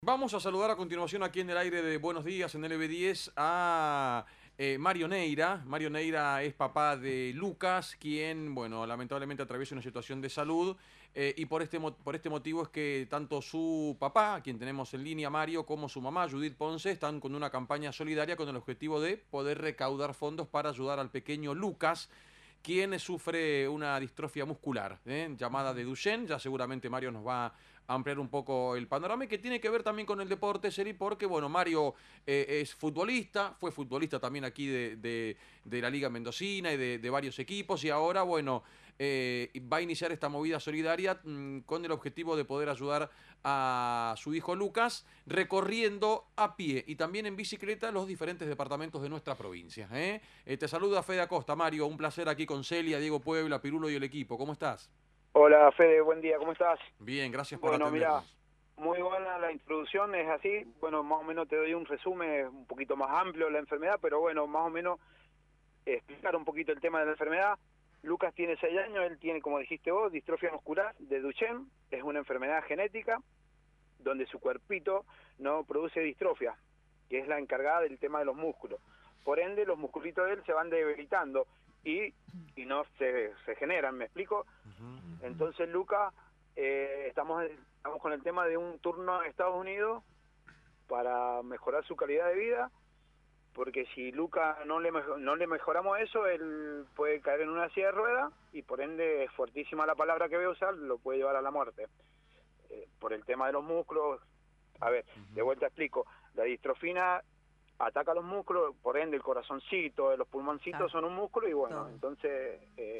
Vamos a saludar a continuación aquí en el aire de Buenos Días en LB10 a Mario Neira. Mario Neira es papá de Lucas, quien, bueno, lamentablemente atraviesa una situación de salud y por este motivo es que tanto su papá, a quien tenemos en línea, Mario, como su mamá, Judith Ponce, están con una campaña solidaria con el objetivo de poder recaudar fondos para ayudar al pequeño Lucas, quien sufre una distrofia muscular, llamada de Duchenne. Ya seguramente Mario nos va a ampliar un poco el panorama y que tiene que ver también con el deporte, Seri, porque bueno, Mario es futbolista, fue futbolista también aquí de la Liga Mendocina y de varios equipos, y ahora, bueno, va a iniciar esta movida solidaria con el objetivo de poder ayudar a su hijo Lucas recorriendo a pie y también en bicicleta los diferentes departamentos de nuestra provincia. Te saluda Fede Acosta, Mario, un placer aquí con Celia, Diego Puebla, Pirulo y el equipo. ¿Cómo estás? Hola Fede, buen día, ¿cómo estás? Bien, gracias por Bueno, mira, atendernos. muy buena la introducción, es así. Bueno, más o menos te doy un resumen un poquito más amplio de la enfermedad, pero bueno, más o menos explicar un poquito el tema de la enfermedad. Lucas tiene 6 años, él tiene, como dijiste vos, distrofia muscular de Duchenne. Es una enfermedad genética donde su cuerpito no produce distrofia, que es la encargada del tema de los músculos. Por ende, los musculitos de él se van debilitando y no se generan, ¿me explico? Entonces, Lucas, estamos con el tema de un turno a Estados Unidos para mejorar su calidad de vida, porque si Lucas no le mejoramos eso, él puede caer en una silla de ruedas y por ende, es fuertísima la palabra que voy a usar, lo puede llevar a la muerte. Por el tema de los músculos, a ver, de vuelta explico, la distrofina ataca los músculos, por ende el corazoncito, los pulmoncitos Claro, son un músculo y bueno, todo. entonces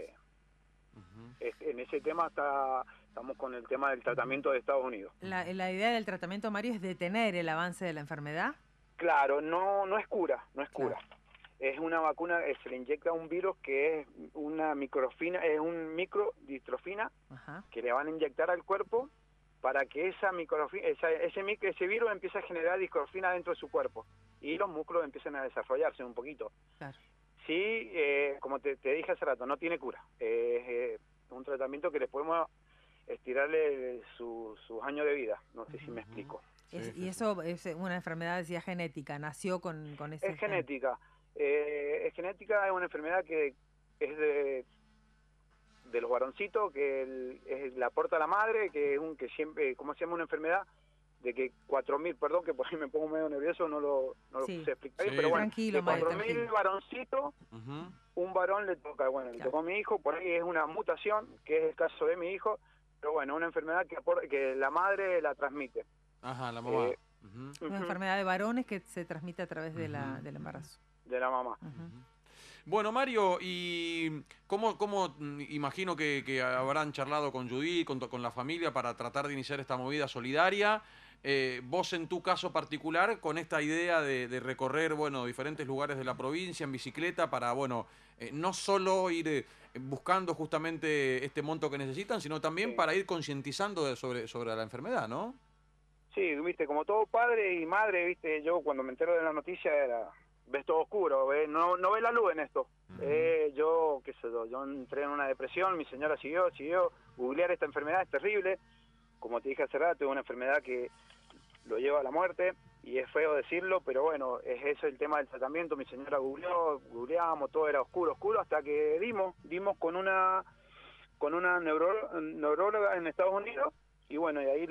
en ese tema estamos con el tema del tratamiento de Estados Unidos. La idea del tratamiento, Mario, es detener el avance de la enfermedad. Claro, no es cura, no es Claro. cura. Es una vacuna, se le inyecta un virus que es una microfina, es un microdistrofina Ajá. que le van a inyectar al cuerpo para que esa microfina, ese virus empiece a generar distrofina dentro de su cuerpo y los músculos empiecen a desarrollarse un poquito. Claro. Sí, como te dije hace rato, no tiene cura. Es un tratamiento que le podemos estirarle sus años de vida. No sé si me explico. Sí, Y sí, sí. eso es una enfermedad, decía, genética. Nació con ese Es gen. genética. Es genética, es una enfermedad que es de los varoncitos, que la aporta la madre, que es que siempre, ¿cómo se llama? Una enfermedad de que 4.000, perdón, que por ahí me pongo medio nervioso, no lo Sí. sé explicar bien, pero Sí, bueno, Tranquilo, de Mario, 4.000 tranquilo. varoncitos, ujú. un varón le toca, bueno, le Claro. tocó a mi hijo, por ahí es una mutación, que es el caso de mi hijo, pero bueno, una enfermedad que la madre la transmite. Ajá, la mamá. Eh, Ujú, Una Ujú, enfermedad de varones que se transmite a través ujú. del embarazo. de la mamá. Ujú. Bueno, Mario, y cómo imagino que habrán charlado con Judith, con la familia para tratar de iniciar esta movida solidaria? Vos en tu caso particular, con esta idea de recorrer, bueno, diferentes lugares de la provincia en bicicleta para, bueno, no solo ir buscando justamente este monto que necesitan, sino también Sí. para ir concientizando sobre la enfermedad, ¿no? Sí, viste, como todo padre y madre, viste, yo cuando me entero de la noticia ves todo oscuro, no ves la luz en esto. Ujú. Yo, qué sé yo entré en una depresión, mi señora siguió, googlear esta enfermedad es terrible, como te dije hace rato, es una enfermedad que lo lleva a la muerte, y es feo decirlo, pero bueno, es eso el tema del tratamiento, mi señora googleamos, todo era oscuro, hasta que dimos con una neuróloga en Estados Unidos, y bueno, y ahí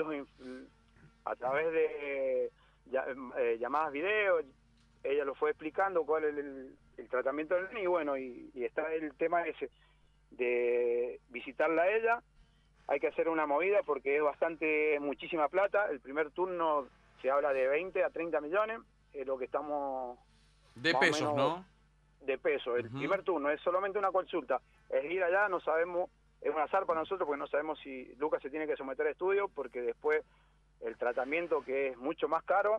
a través de llamadas video, ella lo fue explicando cuál es el tratamiento del niño, y bueno, y está el tema ese de visitarla a ella. Hay que hacer una movida porque muchísima plata. El primer turno se habla de 20 a 30 millones, es lo que estamos De más o pesos, menos ¿no? de peso. El Ujú. primer turno es solamente una consulta, es ir allá, no sabemos, es un azar para nosotros porque no sabemos si Lucas se tiene que someter a estudio, porque después el tratamiento, que es mucho más caro,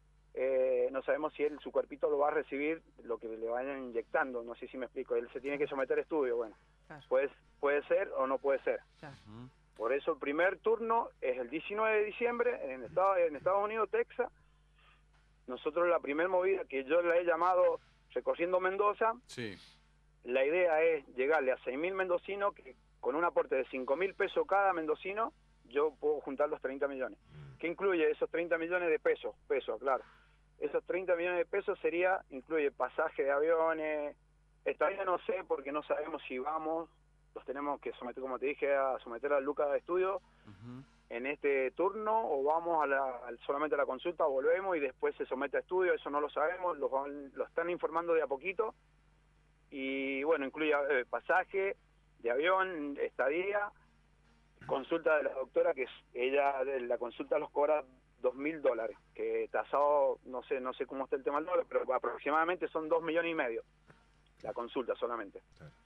no sabemos si su cuerpito lo va a recibir, lo que le vayan inyectando, no sé si me explico, él se tiene que Claro, someter a estudio, bueno, claro, puede ser o no puede ser. claro. Ujú. Por eso el primer turno es el 19 de diciembre en Estados Unidos, Texas. Nosotros la primer movida, que yo la he llamado Recorriendo Mendoza, Sí. la idea es llegarle a 6.000 mendocinos, que con un aporte de 5.000 pesos cada mendocino, yo puedo juntar los 30 millones. ¿Qué incluye esos 30 millones de pesos? Claro. Esos 30 millones de pesos incluye pasaje de aviones. Todavía no sé porque no sabemos si vamos, los tenemos que someter, como te dije, a someter a Lucas de estudio en este turno, o vamos solamente a la consulta, volvemos y después se somete a estudio, eso no lo sabemos, lo están informando de a poquito. Y bueno, incluye pasaje de avión, estadía, consulta de la doctora, que ella la consulta los cobra $2.000, que tasado, no sé cómo está el tema del dólar, pero aproximadamente son 2,5 millones la consulta solamente.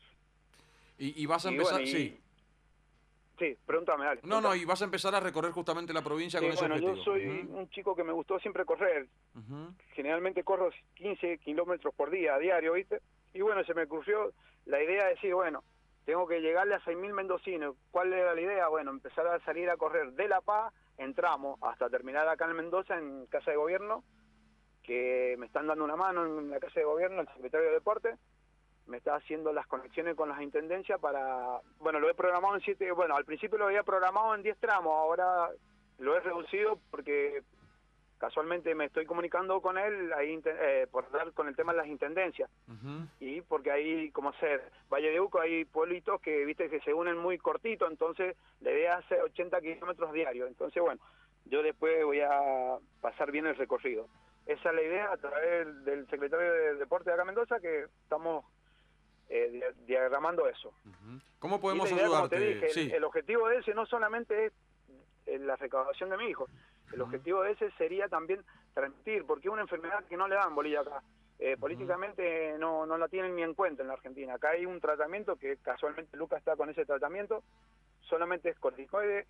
Y vas a empezar, bueno, sí. Sí, pregúntame, dale. No, y vas a empezar a recorrer justamente la provincia con ese objetivo. Yo soy un chico que me gustó siempre correr. Generalmente corro 15 kilómetros por día, a diario, ¿viste? Y bueno, se me ocurrió la idea de decir, bueno, tengo que llegarle a 6.000 mendocinos. ¿Cuál era la idea? Bueno, empezar a salir a correr de La Paz, entramos hasta terminar acá en Mendoza, en Casa de Gobierno, que me están dando una mano en la Casa de Gobierno, el secretario de Deporte, me está haciendo las conexiones con las intendencias para... Bueno, lo he programado en 7... Bueno, al principio lo había programado en 10 tramos, ahora lo he reducido porque casualmente me estoy comunicando con él ahí por dar con el tema de las intendencias. Y porque ahí, como ser Valle de Uco, hay pueblitos que, viste, que se unen muy cortito, entonces la idea es hacer 80 kilómetros diarios. Entonces, bueno, yo después voy a pasar bien el recorrido. Esa es la idea a través del secretario de Deporte de acá en Mendoza, que estamos diagramando eso. ¿Cómo podemos y la idea, ayudarte? Como te dije, sí. el objetivo de ese no solamente es la recaudación de mi hijo, el objetivo de ese sería también transmitir, porque es una enfermedad que no le dan bolilla acá. Políticamente no la tienen ni en cuenta en la Argentina. Acá hay un tratamiento que casualmente Lucas está con ese tratamiento, solamente es corticoide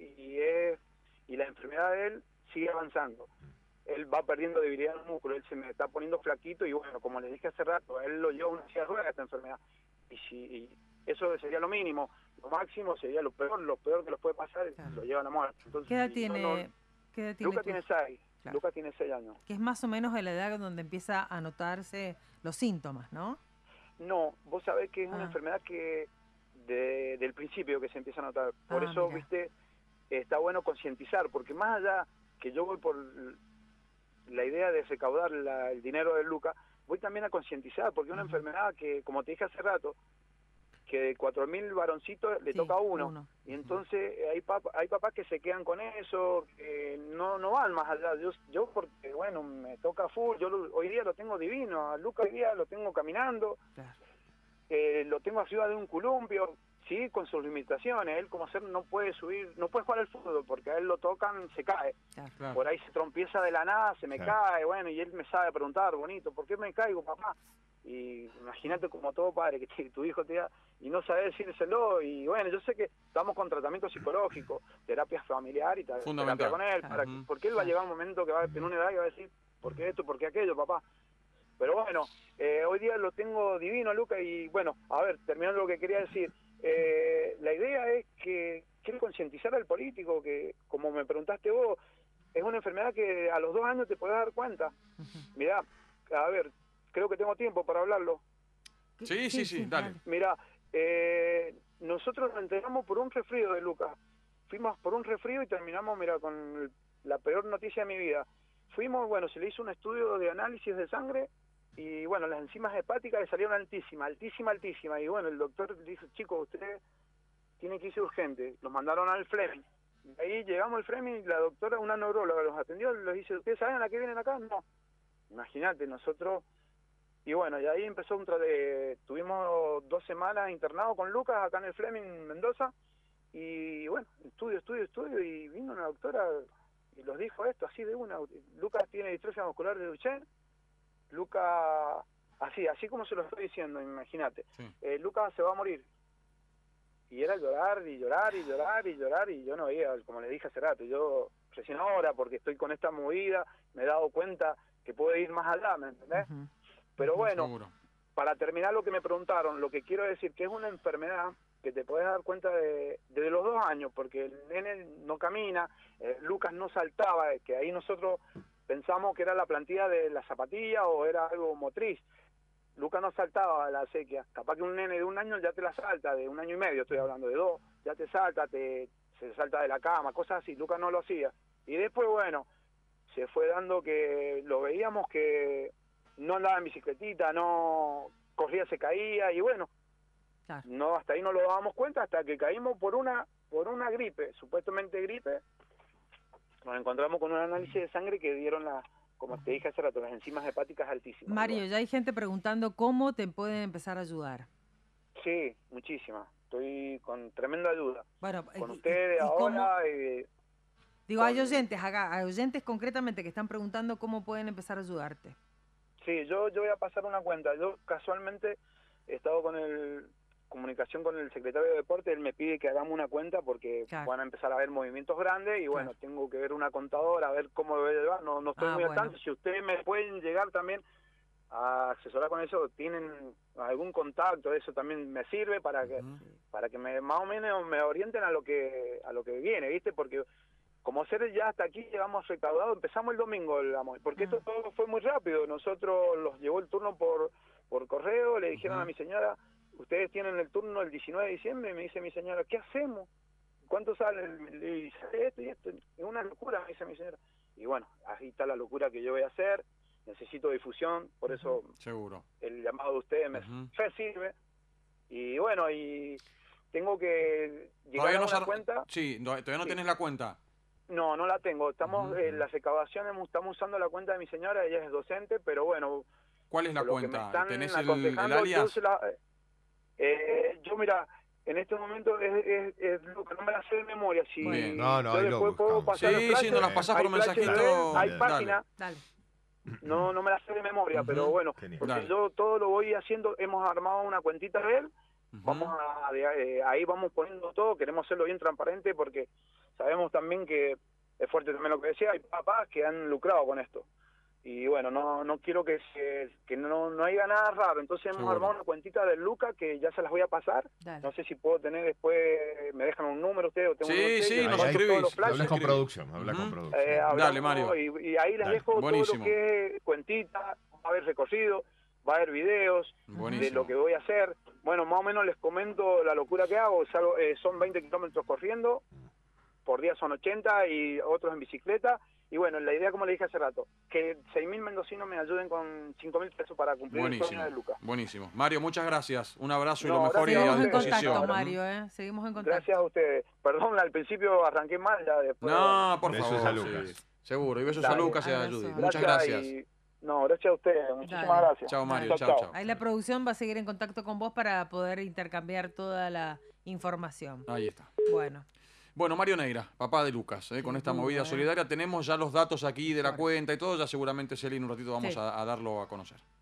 y la enfermedad de él sigue avanzando. Él va perdiendo debilidad en el músculo, él se me está poniendo flaquito y bueno, como les dije hace rato, él lo lleva una silla de ruedas esta enfermedad. Y eso sería lo mínimo, lo máximo sería lo peor que les puede pasar, claro. Lo llevan a muerte. Entonces, ¿Qué edad tiene? Lucas tiene 6. Claro. Lucas tiene 6 años. Que es más o menos la edad donde empieza a notarse los síntomas, ¿no? No, vos sabés que es una enfermedad que del principio que se empieza a notar. Por eso, mira, viste, está bueno concientizar, porque más allá que yo voy por la idea de recaudar el dinero de Lucas, voy también a concientizar, porque es una enfermedad que, como te dije hace rato, que de 4.000 varoncitos le toca a uno. Y entonces hay papás que se quedan con eso, que no van más allá. Yo porque, bueno, me toca full, hoy día lo tengo divino, a Lucas hoy día lo tengo caminando, claro. Lo tengo arriba de un columpio, sí, con sus limitaciones. Él, como ser, no puede subir, no puede jugar al fútbol, porque a él lo tocan, se cae. Claro. Por ahí se trompieza de la nada, se me cae, bueno, y él me sabe preguntar, bonito, ¿por qué me caigo, papá? Y imagínate como todo padre que tu hijo te da y no sabe decírselo. Y bueno, yo sé que estamos con tratamiento psicológico, terapia familiar y terapia con él, porque él va a llegar un momento que va a tener una edad y va a decir, ¿por qué esto, por qué aquello, papá? Pero bueno, hoy día lo tengo divino, Lucas, y bueno, a ver, terminando lo que quería decir, la idea es que quiero concientizar al político, que como me preguntaste vos, es una enfermedad que a los 2 años te podés dar cuenta. Mirá, a ver, creo que tengo tiempo para hablarlo. Sí, dale. Mirá, nosotros nos enteramos por un resfrío de Lucas. Fuimos por un resfrío y terminamos, mira, con la peor noticia de mi vida. Fuimos, bueno, se le hizo un estudio de análisis de sangre y bueno, las enzimas hepáticas le salieron altísimas. Y bueno, el doctor dice, chicos, usted tiene que irse urgente. Los mandaron al Fleming. Ahí llegamos al Fleming y la doctora, una neuróloga, los atendió, les dice, ¿ustedes saben a qué vienen acá? No. Imagínate, nosotros... Y bueno, y ahí empezó tuvimos 2 semanas internados con Lucas acá en el Fleming, en Mendoza, y bueno, estudio, y vino una doctora y los dijo esto, así de una, Lucas tiene distrofia muscular de Duchenne, Lucas, así como se lo estoy diciendo, imagínate, Lucas se va a morir. Y era llorar, y yo no veía, como le dije hace rato, yo recién ahora, porque estoy con esta movida, me he dado cuenta que puede ir más allá, ¿me entendés? Pero bueno, para terminar lo que me preguntaron, lo que quiero decir que es una enfermedad que te puedes dar cuenta desde los 2 años, porque el nene no camina, Lucas no saltaba, que ahí nosotros pensamos que era la plantilla de la zapatilla o era algo motriz. Lucas no saltaba a la sequía, capaz que un nene de 1 año ya te la salta, de 1 año y medio estoy hablando, de 2, ya te salta, se salta de la cama, cosas así, Lucas no lo hacía. Y después, bueno, se fue dando que lo veíamos que no andaba en bicicletita, no corría, se caía, y bueno, Claro. no, hasta ahí no lo dábamos cuenta, hasta que caímos por una gripe, supuestamente gripe. Nos encontramos con un análisis de sangre que dieron como te dije hace rato, las enzimas hepáticas altísimas. Mario, Bueno, ya hay gente preguntando cómo te pueden empezar a ayudar. sí, muchísimas. Estoy con tremenda ayuda. Bueno, Con ustedes ahora, digo, hay con- oyentes acá, hay oyentes concretamente que están preguntando cómo pueden empezar a ayudarte. sí, yo voy a pasar una cuenta. Yo casualmente he estado comunicación con el secretario de Deporte, él me pide que hagamos una cuenta porque Claro. van a empezar a haber movimientos grandes y bueno, Claro. tengo que ver una contadora, a ver cómo lo voy a llevar. No estoy muy al bueno. tanto. Si ustedes me pueden llegar también a asesorar con eso, tienen algún contacto, eso también me sirve para que más o menos me orienten a lo que viene, ¿viste? Porque como seres ya hasta aquí llegamos recaudados, empezamos el domingo, porque esto todo fue muy rápido. Nosotros los llevó el turno por correo, le dijeron a mi señora, ustedes tienen el turno el 19 de diciembre, y me dice mi señora, ¿qué hacemos? ¿Cuánto sale? Y sale esto y esto. Es una locura, me dice mi señora. Y bueno, ahí está la locura que yo voy a hacer. Necesito difusión, por eso Seguro. el llamado de ustedes me sirve. Y bueno, y tengo que llegar a una cuenta. Sí, todavía no tenés la cuenta. No, no la tengo. Estamos las recaudaciones, estamos usando la cuenta de mi señora, ella es docente, pero bueno. ¿Cuál es la lo que me cuenta? están ¿Tenés aconsejando, el alias? Yo mira, en este momento es lo que no me la sé de memoria. Si Bien. No, yo ahí después lo puedo buscamos. pasar Sí, los sí, nos las flashes, pasás por hay flashes de mensajito. red, hay Dale. página. Dale. No me la sé de memoria, pero bueno, Genial. porque Dale. yo todo lo voy haciendo, hemos armado una cuentita de él, ahí vamos poniendo todo, queremos hacerlo bien transparente porque sabemos también que es fuerte también lo que decía, hay papás que han lucrado con esto. Y bueno, no quiero que no haya nada raro, entonces hemos Seguro. armado una cuentita de Luca que ya se las voy a pasar. Dale. No sé si puedo tener después, me dejan un número ustedes o tengo un número Sí, ustedes, sí, y nos les paso escribís. todos los flashes. Habla con escribí. producción, habla con producción. Hablamos, Dale, Mario. Y ahí les Dale. dejo Buenísimo. todo lo que es cuentita, va a haber recorrido, va a haber videos de Buenísimo. lo que voy a hacer. Bueno, más o menos les comento la locura que hago. Son 20 kilómetros corriendo, por día son 80 y otros en bicicleta. Y bueno, la idea, como le dije hace rato, que 6.000 mendocinos me ayuden con 5.000 pesos para cumplir el sueño de Lucas. Buenísimo. Mario, muchas gracias. Un abrazo y No, lo mejor y gracias a a Seguimos en ustedes. disposición. contacto, Mario, ¿eh? Seguimos en contacto. Gracias a ustedes. Perdón, al principio arranqué mal, ya después... No, por Besos favor. a Lucas. Sí. Seguro. Y besos Dale. a Lucas y a Abrazo. Judy. Muchas gracias. Gracias a ustedes. Muchísimas Dale. gracias. Chao, Mario. Dale. Chao, chao. Ahí la producción va a seguir en contacto con vos para poder intercambiar toda la información. Ahí está. Bueno, Bueno, Mario Neira, papá de Lucas, con esta duro, movida solidaria. Tenemos ya los datos aquí de la Bueno. cuenta y todo. Ya seguramente, Celina, un ratito vamos Sí. a darlo a conocer.